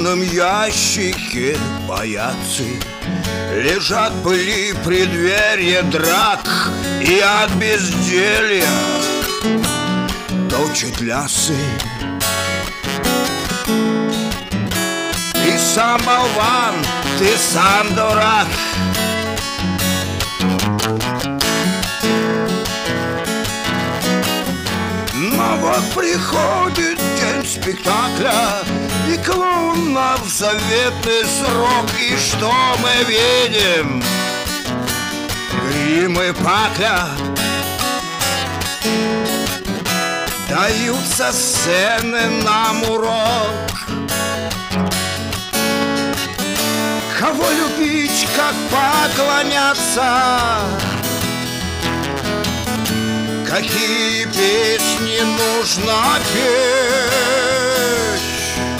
картонном ящике паяцы лежат пыли преддверье драк, и от безделья точат лясы. Ты сам болван, ты сам дурак. Но вот приходит день спектакля, и клоунов заветный срок. И что мы видим? Грим и пакля. Даются сцены нам урок. Кого любить, как поклоняться, какие песни нужно петь,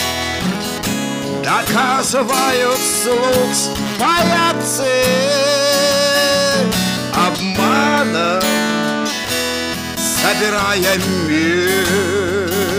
доказывают слух паяцы обмана, собирая медь.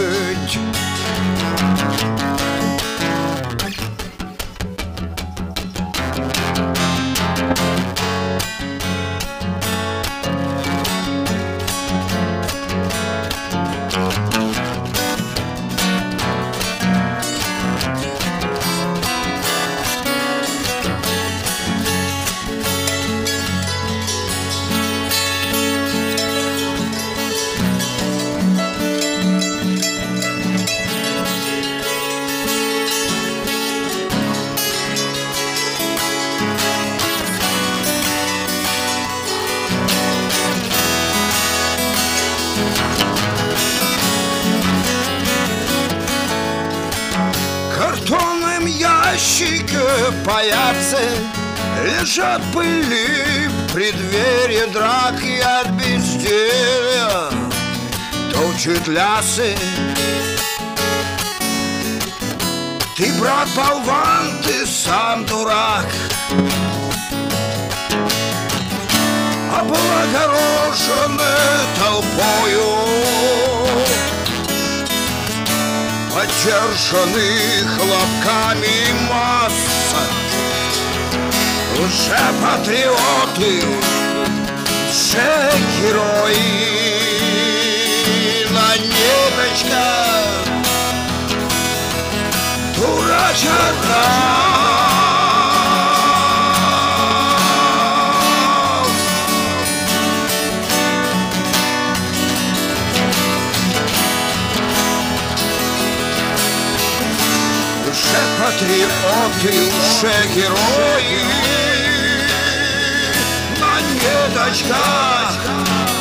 В картонном ящике паяцы лежат пыли преддверье драк, и от безделья точат лясы. Ты, брат, болван, ты сам дурак. Облагорожены толпою, поддержаны хлопками масса, лжепатриоты, лжегерои на ниточках дурачат нас. Лжепатриоты, лжегерои на ниточках